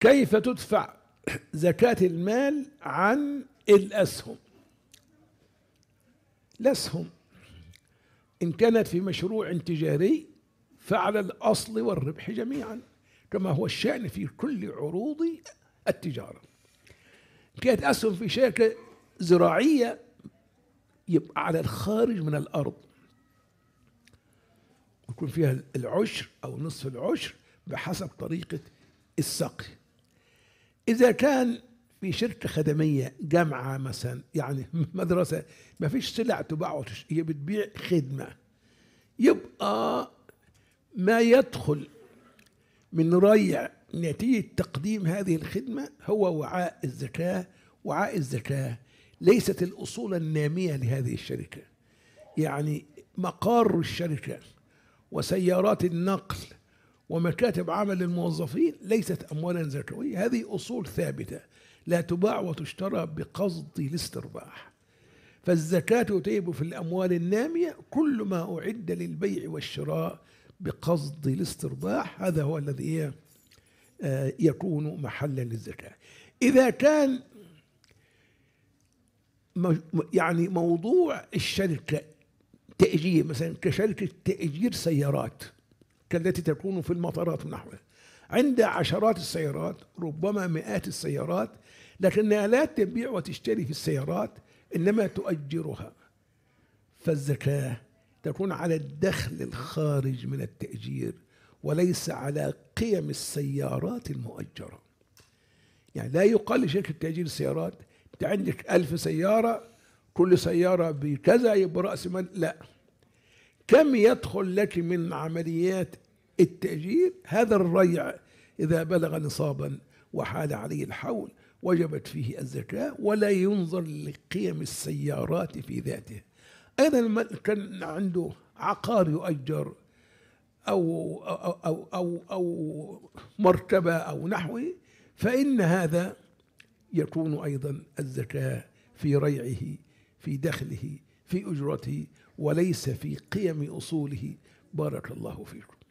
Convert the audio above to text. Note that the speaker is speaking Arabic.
كيف تدفع زكاة المال عن الأسهم؟ الأسهم إن كانت في مشروع تجاري فعلى الأصل والربح جميعا، كما هو الشأن في كل عروض التجارة. إن كانت أسهم في شركة زراعية يبقى على الخارج من الأرض، يكون فيها العشر أو نصف العشر بحسب طريقة السقي. إذا كان في شركة خدمية، جامعة مثلا، يعني مدرسة، ما فيش سلع تباع هي بتبيع خدمة، يبقى ما يدخل من ريع نتيجة تقديم هذه الخدمة هو وعاء الزكاة. وعاء الزكاة ليست الأصول النامية لهذه الشركة، يعني مقار الشركة وسيارات النقل ومكاتب عمل الموظفين ليست أموالا زكوية، هذه أصول ثابتة لا تباع وتشترى بقصد الاسترباح. فالزكاة تجب في الأموال النامية كل ما أعد للبيع والشراء بقصد الاسترباح، هذا هو الذي يكون محلا للزكاة. إذا كان يعني موضوع الشركة تأجير، مثلا كشركة تأجير سيارات كالتي تكون في المطارات ونحوها، عندها عشرات السيارات ربما مئات السيارات، لكنها لا تبيع وتشتري في السيارات إنما تؤجرها، فالزكاة تكون على الدخل الخارج من التأجير وليس على قيم السيارات المؤجرة. يعني لا يقال لشركة تأجير السيارات أنت عندك 1000 سيارة كل سيارة بكذا يبقى رأس مال، لا، كم يدخل لك من عمليات التأجير؟ هذا الريع إذا بلغ نصابا وحال عليه الحول وجبت فيه الزكاة، ولا ينظر لقيم السيارات في ذاته. أيضا كان عنده عقار يؤجر أو مرتبة أو نحوه، فإن هذا يكون أيضا الزكاة في ريعه، في دخله، في أجرته، وليس في قيم أصوله. بارك الله فيكم.